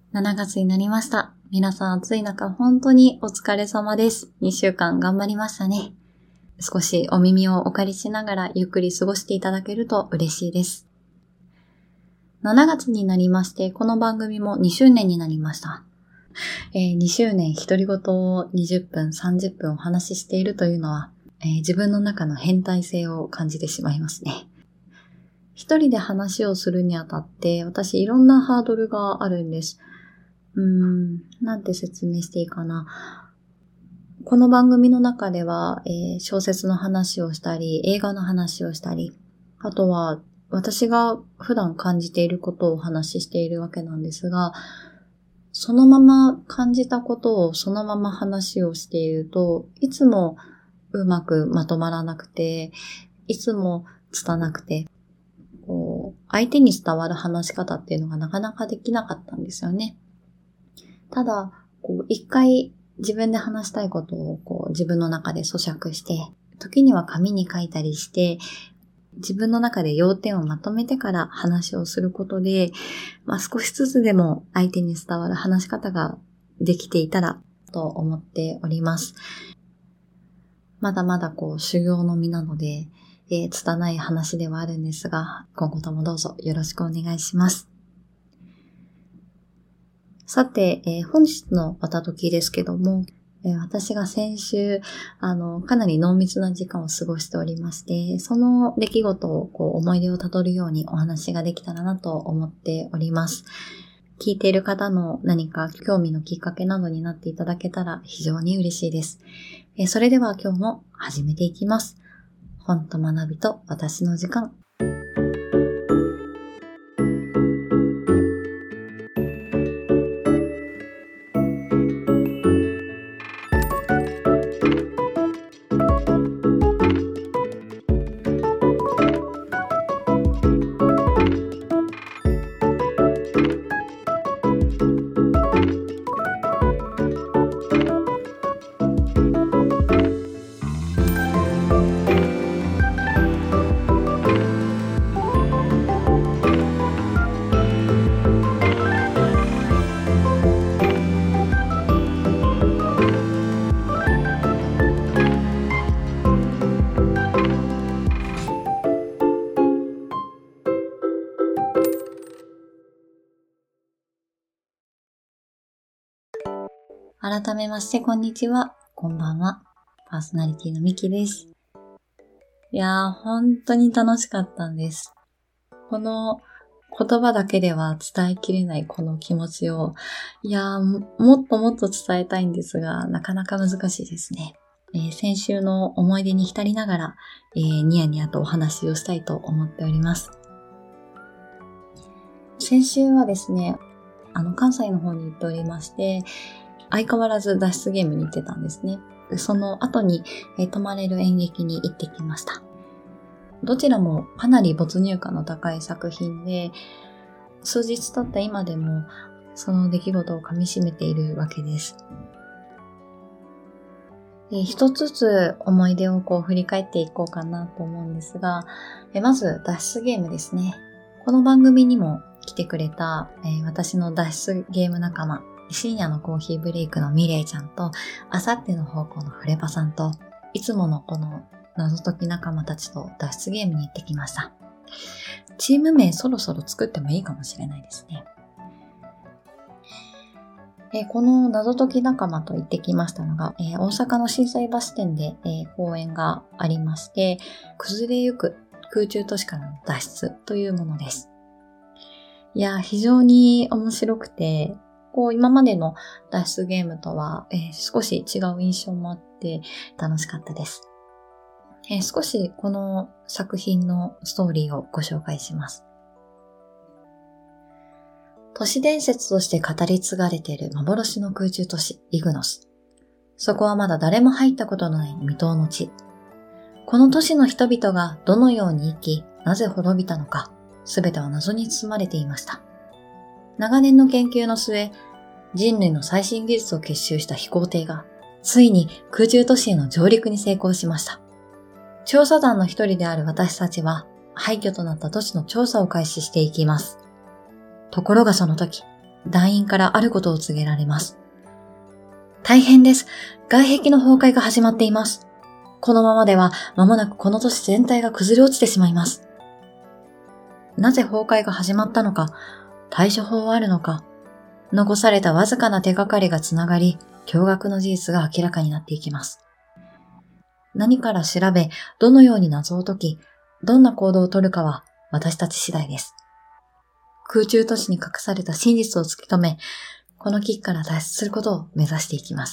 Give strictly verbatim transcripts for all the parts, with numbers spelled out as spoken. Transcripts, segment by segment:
しちがつになりました。皆さん暑い中本当にお疲れ様です。にしゅうかん頑張りましたね。少しお耳をお借りしながらゆっくり過ごしていただけると嬉しいです。しちがつになりまして、この番組もにしゅうねんになりました。えー、にしゅうねん独り言をにじゅっぷん、さんじゅっぷんお話ししているというのは、えー、自分の中の変態性を感じてしまいますね。一人で話をするにあたって、私いろんなハードルがあるんです。うーん、なんて説明していいかな。この番組の中では、えー、小説の話をしたり、映画の話をしたり、あとは私が普段感じていることをお話ししているわけなんですが、そのまま感じたことをそのまま話をしていると、いつもうまくまとまらなくて、いつも拙くて、こう相手に伝わる話し方っていうのがなかなかできなかったんですよね。ただ、こう一回自分で話したいことをこう自分の中で咀嚼して、時には紙に書いたりして、自分の中で要点をまとめてから話をすることで、まあ、少しずつでも相手に伝わる話し方ができていたらと思っております。まだまだこう修行の身なので、えー、拙い話ではあるんですが、今後ともどうぞよろしくお願いします。さて、えー、本日のわたときですけども、えー、私が先週、あの、かなり濃密な時間を過ごしておりまして、その出来事をこう思い出をたどるようにお話ができたらなと思っております。聞いている方の何か興味のきっかけなどになっていただけたら非常に嬉しいです。えー、それでは今日も始めていきます。本と学びと私の時間。改めましてこんにちは、こんばんは。パーソナリティのみきです。いやー、本当に楽しかったんです。この言葉だけでは伝えきれないこの気持ちを、いやー、もっともっと伝えたいんですが、なかなか難しいですね。えー、先週の思い出に浸りながら、えー、ニヤニヤとお話をしたいと思っております。先週はですね、あの関西の方に行っておりまして、相変わらず脱出ゲームに行ってたんですね。その後に、えー、泊まれる演劇に行ってきました。どちらもかなり没入感の高い作品で、数日経った今でもその出来事を噛み締めているわけです。えー、一つずつ思い出をこう振り返っていこうかなと思うんですが、えー、まず脱出ゲームですね。この番組にも来てくれた、えー、私の脱出ゲーム仲間、深夜のコーヒーブレイクのミレイちゃんと、あさっての方向のフレパさんと、いつものこの謎解き仲間たちと脱出ゲームに行ってきました。チーム名そろそろ作ってもいいかもしれないですね。えー、この謎解き仲間と行ってきましたのが、えー、大阪の心斎橋店で、えー、公演がありまして、崩れゆく空中都市からの脱出というものです。いや、非常に面白くて、こう今までの脱出ゲームとは、えー、少し違う印象もあって楽しかったです、えー。少しこの作品のストーリーをご紹介します。都市伝説として語り継がれている幻の空中都市イグノス。そこはまだ誰も入ったことのない未踏の地。この都市の人々がどのように生き、なぜ滅びたのか、すべては謎に包まれていました。長年の研究の末、人類の最新技術を結集した飛行艇が、ついに空中都市への上陸に成功しました。調査団の一人である私たちは、廃墟となった都市の調査を開始していきます。ところがその時、 団員からあることを告げられます。大変です。外壁の崩壊が始まっています。このままでは間もなくこの都市全体が崩れ落ちてしまいます。なぜ崩壊が始まったのか、対処法はあるのか、残されたわずかな手がかりがつながり、驚愕の事実が明らかになっていきます。何から調べ、どのように謎を解き、どんな行動をとるかは私たち次第です。空中都市に隠された真実を突き止め、この危機から脱出することを目指していきます。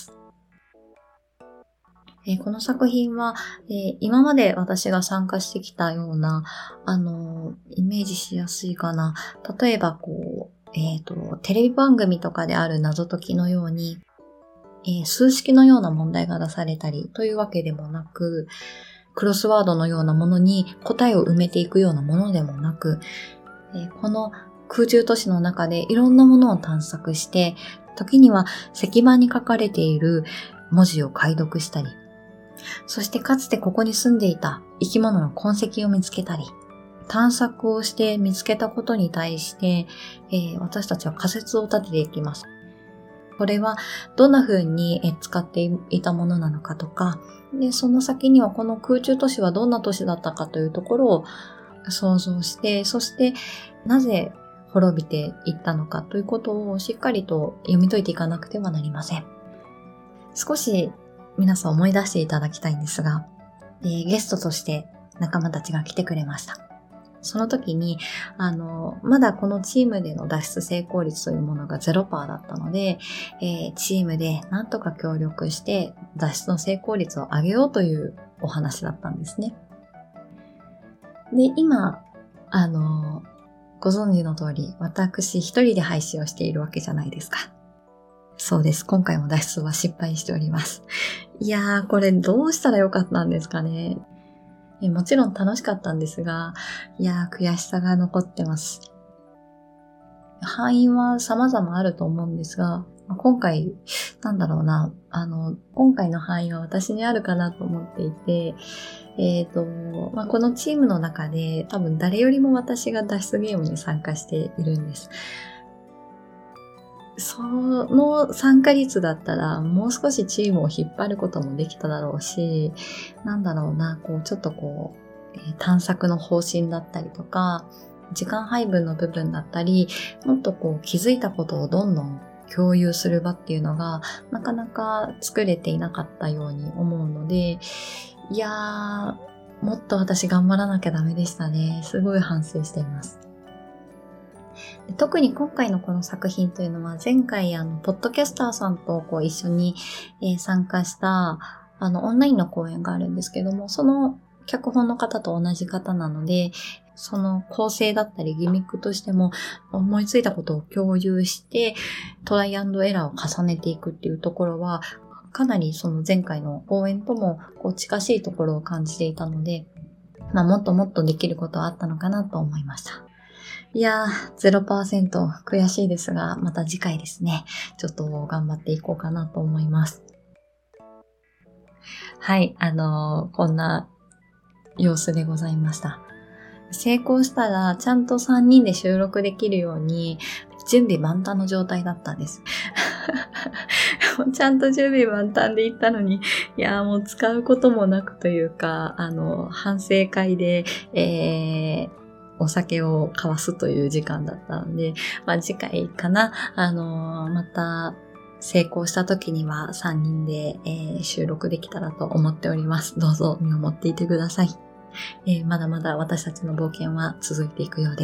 えー、この作品は、えー、今まで私が参加してきたような、あのー、イメージしやすいかな。例えば、こう、えっと、テレビ番組とかである謎解きのように、えー、数式のような問題が出されたりというわけでもなく、クロスワードのようなものに答えを埋めていくようなものでもなく、えー、この空中都市の中でいろんなものを探索して、時には石板に書かれている文字を解読したり、そしてかつてここに住んでいた生き物の痕跡を見つけたり、探索をして見つけたことに対して、えー、私たちは仮説を立てていきます。これはどんな風に使っていたものなのかとか、で、その先にはこの空中都市はどんな都市だったかというところを想像して、そしてなぜ滅びていったのかということをしっかりと読み解いていかなくてはなりません。少し皆さん思い出していただきたいんですが、えー、ゲストとして仲間たちが来てくれました。その時に、あの、まだこのチームでの脱出成功率というものが ゼロパーセント だったので、えー、チームでなんとか協力して脱出の成功率を上げようというお話だったんですね。で、今、あの、ご存知の通り、私一人で配信をしているわけじゃないですか。そうです。今回も脱出は失敗しております。いやー、これどうしたらよかったんですかね。もちろん楽しかったんですが、いやー、悔しさが残ってます。敗因は様々あると思うんですが、今回、なんだろうな、あの、今回の敗因は私にあるかなと思っていて、えっと、まあ、このチームの中で多分誰よりも私が脱出ゲームに参加しているんです。その参加率だったらもう少しチームを引っ張ることもできただろうし、なんだろうな、こうちょっとこう、えー、探索の方針だったりとか、時間配分の部分だったり、もっとこう気づいたことをどんどん共有する場っていうのがなかなか作れていなかったように思うので、いやー、もっと私頑張らなきゃダメでしたね。すごい反省しています。特に今回のこの作品というのは前回あのポッドキャスターさんとこう一緒に、えー、参加したあのオンラインの講演があるんですけども、その脚本の方と同じ方なので、その構成だったりギミックとしても思いついたことを共有してトライアンドエラーを重ねていくっていうところはかなりその前回の講演ともこう近しいところを感じていたので、まあ、もっともっとできることはあったのかなと思いました。いやー、ゼロパーセント 悔しいですが、また次回ですね、ちょっと頑張っていこうかなと思います。はい、あのー、こんな様子でございました。成功したら、ちゃんとさんにんで収録できるように、準備万端の状態だったんです。ちゃんと準備万端で行ったのに、いやーもう使うこともなくというか、あの、反省会で、えー、お酒を交わすという時間だったので、まあ、次回かな、あのー、また成功した時にはさんにんで、えー、収録できたらと思っております。どうぞ見守っていてください。えー、まだまだ私たちの冒険は続いていくようです。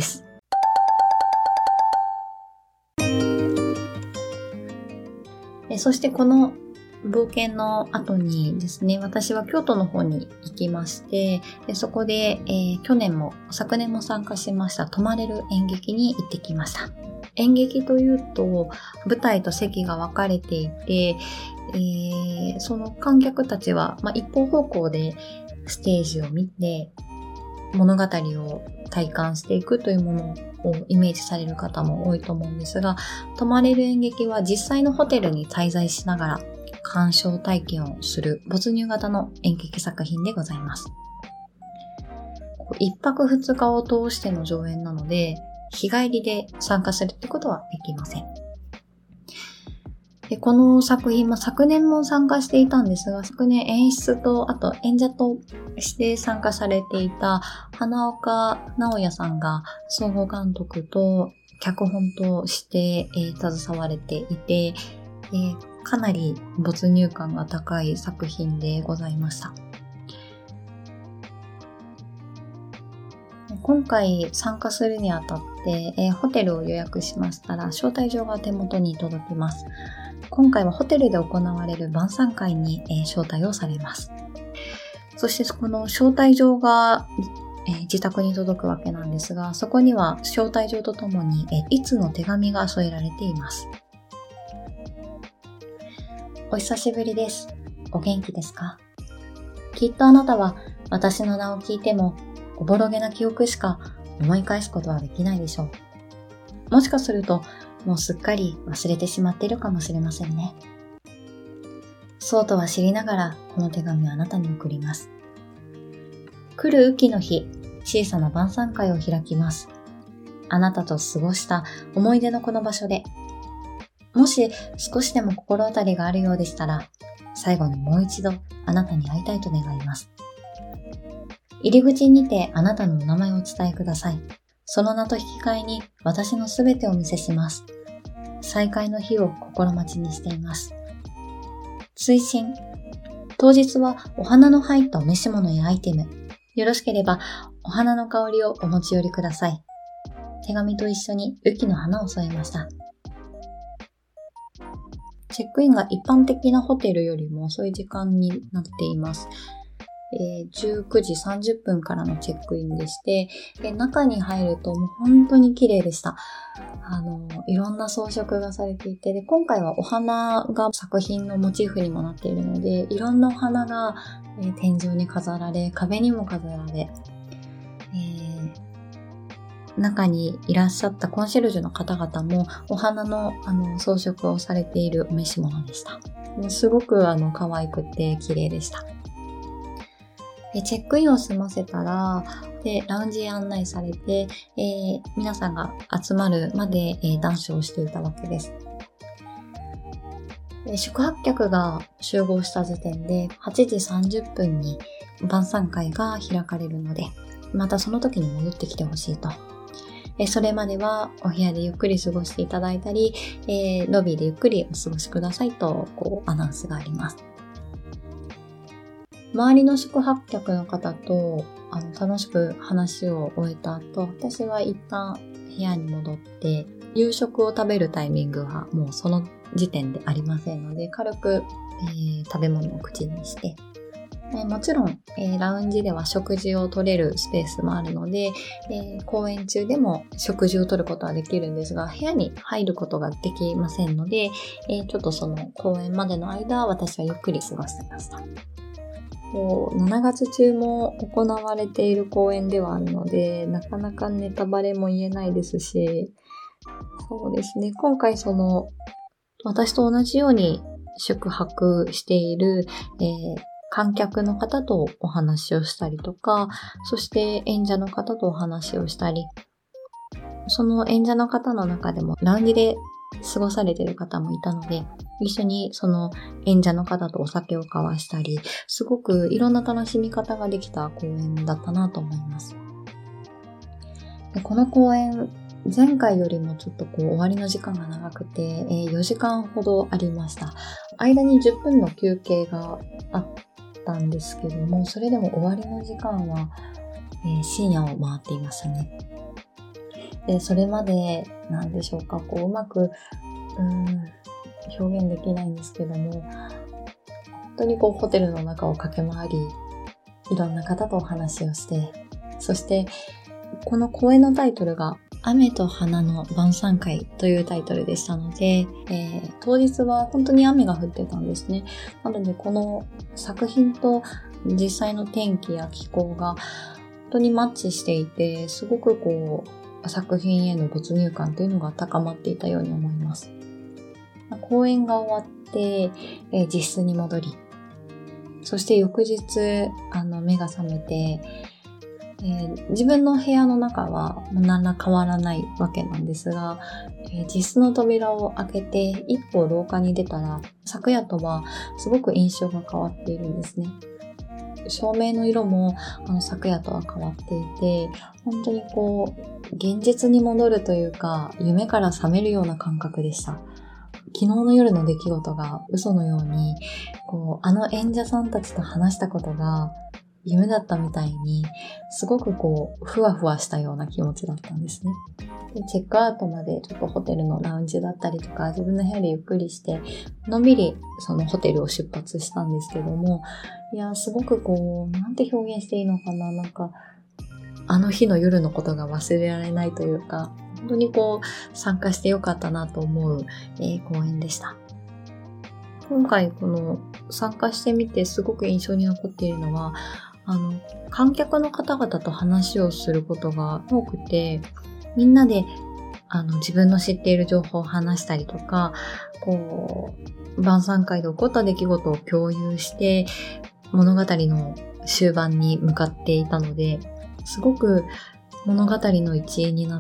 えー、そしてこの冒険の後にですね、私は京都の方に行きまして、でそこで、えー、去年も昨年も参加しました泊まれる演劇に行ってきました。演劇というと舞台と席が分かれていて、えー、その観客たちは、まあ、一方方向でステージを見て物語を体感していくというものをイメージされる方も多いと思うんですが、泊まれる演劇は実際のホテルに滞在しながら鑑賞体験をする没入型の演劇作品でございます。一泊二日を通しての上演なので、日帰りで参加するってことはできません。 でこの作品も昨年も参加していたんですが、昨年演出とあと演者として参加されていた花岡直也さんが総合監督と脚本として、えー、携われていて、えー、かなり没入感が高い作品でございました。今回参加するにあたって、えー、ホテルを予約しましたら招待状が手元に届きます。今回はホテルで行われる晩餐会に、えー、招待をされます。そしてこの招待状が、えー、自宅に届くわけなんですが、そこには招待状とともに、えー、いつの手紙が添えられています。お久しぶりです。お元気ですか？きっとあなたは私の名を聞いてもおぼろげな記憶しか思い返すことはできないでしょう。もしかするともうすっかり忘れてしまっているかもしれませんね。そうとは知りながらこの手紙をあなたに送ります。来る雨季の日、小さな晩餐会を開きます。あなたと過ごした思い出のこの場所で、もし少しでも心当たりがあるようでしたら、最後にもう一度あなたに会いたいと願います。入り口にてあなたのお名前をお伝えください。その名と引き換えに私のすべてをお見せします。再会の日を心待ちにしています。追伸。当日はお花の入ったお召し物やアイテム。よろしければお花の香りをお持ち寄りください。手紙と一緒に雨季の花を添えました。チェックインが一般的なホテルよりも遅い時間になっています。えー、じゅうくじさんじゅっぷんからのチェックインでして、で中に入るともう本当に綺麗でした。あのいろんな装飾がされていて、で今回はお花が作品のモチーフにもなっているので、いろんなお花が、えー、天井に飾られ、壁にも飾られ、えー、中にいらっしゃったコンシェルジュの方々もお花の、あの装飾をされているお召し物でした。すごくあの可愛くて綺麗でした。チェックインを済ませたら、でラウンジへ案内されて、えー、皆さんが集まるまで、えー、談笑をしていたわけです。で宿泊客が集合した時点ではちじさんじゅっぷんに晩餐会が開かれるので、またその時に戻ってきてほしいと。えー、それまではお部屋でゆっくり過ごしていただいたり、えー、ロビーでゆっくりお過ごしくださいとこうアナウンスがあります。周りの宿泊客の方とあの楽しく話を終えた後、私は一旦部屋に戻って夕食を食べるタイミングはもうその時点でありませんので、軽く、えー、食べ物を口にして、えー、もちろん、えー、ラウンジでは食事を取れるスペースもあるので、えー、公演中でも食事を取ることはできるんですが、部屋に入ることができませんので、えー、ちょっとその公演までの間私はゆっくり過ごしていました。しちがつ中も行われている公演ではあるので、なかなかネタバレも言えないですし、そうですね、今回その私と同じように宿泊している、えー、観客の方とお話をしたりとか、そして演者の方とお話をしたり、その演者の方の中でもラウンジで過ごされている方もいたので、一緒にその演者の方とお酒を交わしたり、すごくいろんな楽しみ方ができた公演だったなと思います。でこの公演、前回よりもちょっとこう終わりの時間が長くて、えー、よじかんほどありました。間にじゅっぷんの休憩があったんですけども、それでも終わりの時間は、えー、深夜を回っていましたね。で、それまでなんでしょうか、こううまくうーん表現できないんですけども、本当にこうホテルの中を駆け回り、いろんな方とお話をして、そしてこの公演のタイトルが雨と花の晩餐会というタイトルでしたので、えー、当日は本当に雨が降ってたんですね。なのでこの作品と実際の天気や気候が本当にマッチしていて、すごくこう作品への没入感というのが高まっていたように思います。公演が終わって、えー、自室に戻り、そして翌日あの目が覚めて、 えー、自分の部屋の中は何ら変わらないわけなんですが、えー、自室の扉を開けて一歩廊下に出たら、昨夜とはすごく印象が変わっているんですね。照明の色もあの昨夜とは変わっていて、本当にこう現実に戻るというか、夢から覚めるような感覚でした。昨日の夜の出来事が嘘のように、こうあの演者さんたちと話したことが夢だったみたいに、すごくこうふわふわしたような気持ちだったんですね。で、チェックアウトまでちょっとホテルのラウンジだったりとか、自分の部屋でゆっくりしてのんびりそのホテルを出発したんですけども、いやすごくこうなんて表現していいのかな、なんかあの日の夜のことが忘れられないというか、本当にこう参加してよかったなと思う、えー、公演でした。今回この参加してみてすごく印象に残っているのは、あの観客の方々と話をすることが多くて、みんなであの自分の知っている情報を話したりとか、こう晩餐会で起こった出来事を共有して物語の終盤に向かっていたので、すごく物語の一員になって、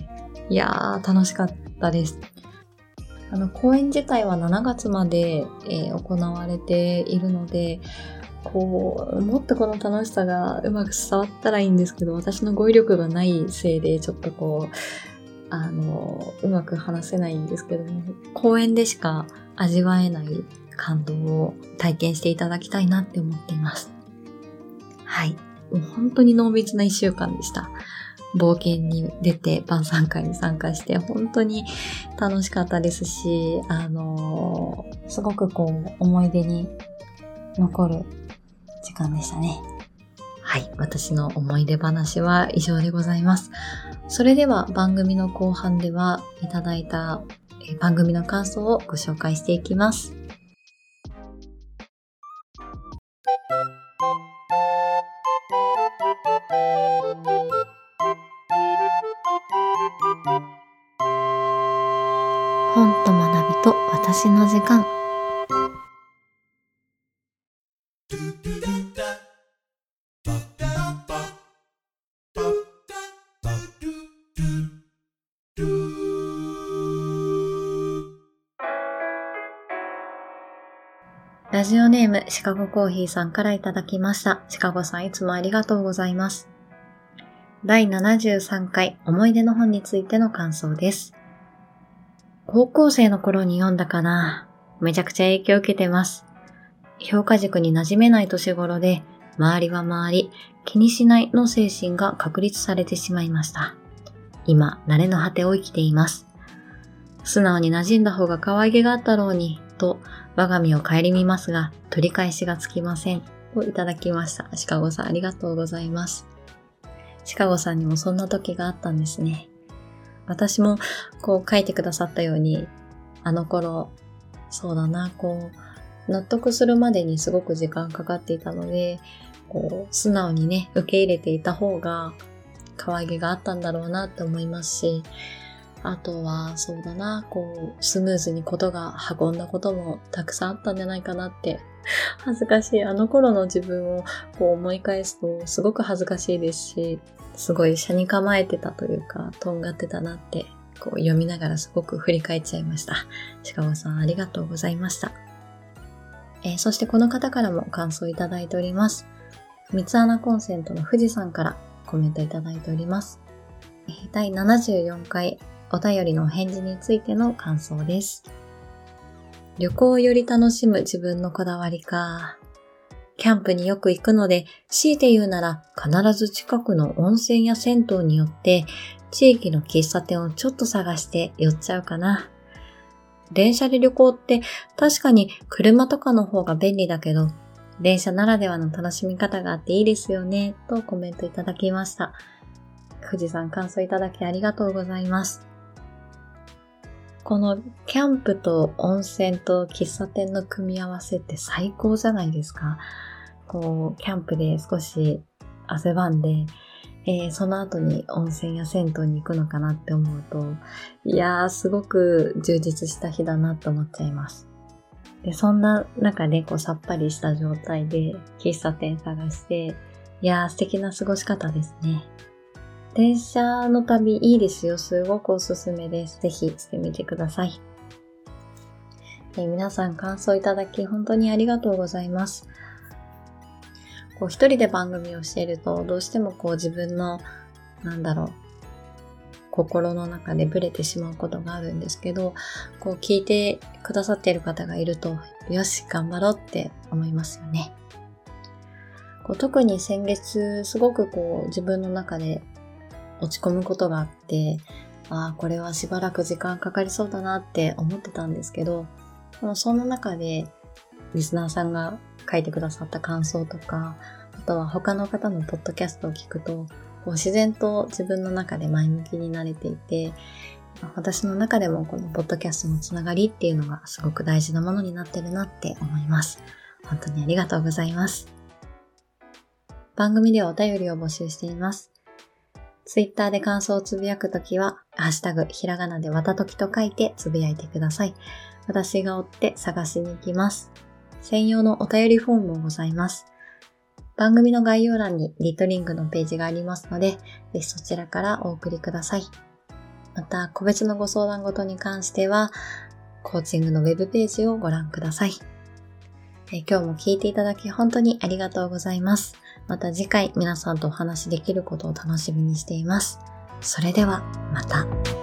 いやー楽しかったです。あの公演自体はしちがつまで、えー、行われているので、こうもっとこの楽しさがうまく伝わったらいいんですけど、私の語彙力がないせいでちょっとこうあのうまく話せないんですけども、公演でしか味わえない感動を体験していただきたいなって思っています。はい、もう本当に濃密ないっしゅうかんでした。冒険に出て晩餐会に参加して本当に楽しかったですし、あのー、すごくこう思い出に残る時間でしたね。はい、私の思い出話は以上でございます。それでは番組の後半ではいただいた番組の感想をご紹介していきます。本と学びと私の時間。ラジオネームシカゴコーヒーさんからいただきました。シカゴさんいつもありがとうございます。だいななじゅうさんかい思い出の本についての感想です。高校生の頃に読んだかな。めちゃくちゃ影響を受けてます。評価軸に馴染めない年頃で、周りは周り、気にしないの精神が確立されてしまいました。今、慣れの果てを生きています。素直に馴染んだ方が可愛げがあったろうに、と我が身を顧みますが、取り返しがつきません。といただきました。シカゴさんありがとうございます。シカゴさんにもそんな時があったんですね。私もこう書いてくださったように、あの頃、そうだな、こう、納得するまでにすごく時間かかっていたので、こう、素直にね、受け入れていた方が可愛げがあったんだろうなって思いますし、あとは、そうだな、こう、スムーズにことが運んだこともたくさんあったんじゃないかなって、恥ずかしい。あの頃の自分をこう思い返すとすごく恥ずかしいですし、すごい斜に構えてたというか、とんがってたなって、こう読みながらすごく振り返っちゃいました。シカゴさんありがとうございました。えー、そしてこの方からも感想いただいております。三つ穴コンセントの富士山からコメントいただいております。えー、だいななじゅうよんかいお便りのお返事についての感想です。旅行をより楽しむ自分のこだわりか。キャンプによく行くので、強いて言うなら必ず近くの温泉や銭湯によって地域の喫茶店をちょっと探して寄っちゃうかな。電車で旅行って確かに車とかの方が便利だけど、電車ならではの楽しみ方があっていいですよね、とコメントいただきました。富士山感想いただきありがとうございます。このキャンプと温泉と喫茶店の組み合わせって最高じゃないですか。こうキャンプで少し汗ばんで、えー、その後に温泉や銭湯に行くのかなって思うと、いやーすごく充実した日だなと思っちゃいます。でそんな中でこうさっぱりした状態で喫茶店探していやー、素敵な過ごし方ですね。電車の旅いいですよ。すごくおすすめです。ぜひしてみてください。えー、皆さん感想いただき本当にありがとうございます。こう一人で番組をしているとどうしてもこう自分のなんだろう心の中でブレてしまうことがあるんですけど、こう聞いてくださっている方がいると、よし頑張ろうって思いますよね。こう特に先月すごくこう自分の中で落ち込むことがあって、ああこれはしばらく時間かかりそうだなって思ってたんですけど、その中でリスナーさんが書いてくださった感想とか、あとは他の方のポッドキャストを聞くと、こう自然と自分の中で前向きになれていて、私の中でもこのポッドキャストのつながりっていうのがすごく大事なものになってるなって思います。本当にありがとうございます。番組ではお便りを募集しています。ツイッターで感想をつぶやくときは、ハッシュタグひらがなでわたときと書いてつぶやいてください。私が追って探しに行きます。専用のお便りフォームもございます。番組の概要欄にリトリングのページがありますので、ぜひそちらからお送りください。また、個別のご相談ごとに関しては、コーチングのウェブページをご覧ください。え今日も聞いていただき本当にありがとうございます。また次回皆さんとお話しできることを楽しみにしています。それではまた。